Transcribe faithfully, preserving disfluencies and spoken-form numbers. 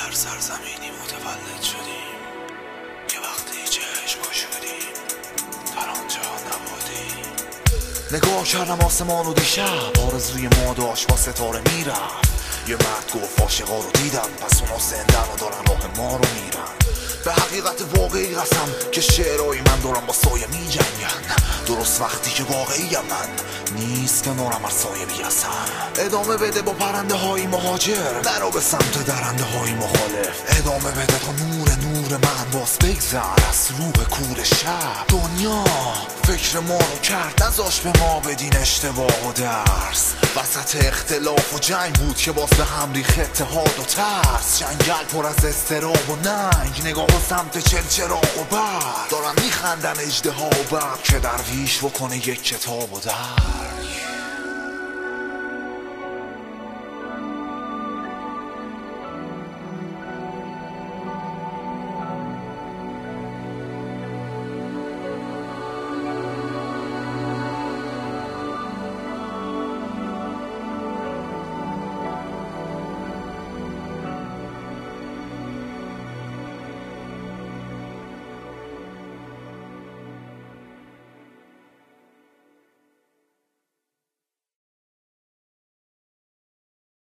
هر سرزمینی متولد شدیم، یه وقتی چشم گشودیم در آنجا نبودیم. نگاه کردم آسمان و دیشب آرزوی ما داشت با ستاره میرفت. یه مرد گفت عاشقا رو دیدم، پس اونا زندن و دارن راه ما رو میرن. به حقیقت واقعی قسم که شعرهای من دارم با سایه می جنگن. درست وقتی که واقعی من نیست کنارم هر سایه بیاسم. ادامه بده با پرنده های مهاجر، نرو به سمت درنده های مخالف. ادامه بده تا نور نور من باز بگذر از روح کور شب. دنیا فکر ما رو کرد، نذاش به ما بدین اشتباه و درس. وسط اختلاف و جنگ بود که باز به هم ریخت اتحاد و ترس. جنگل پر از استراب و ننگ، نگاه به سمت چلچراغ و برق. دارن میخندن اژدها و برق که درویش بکنه یک کتاب و در.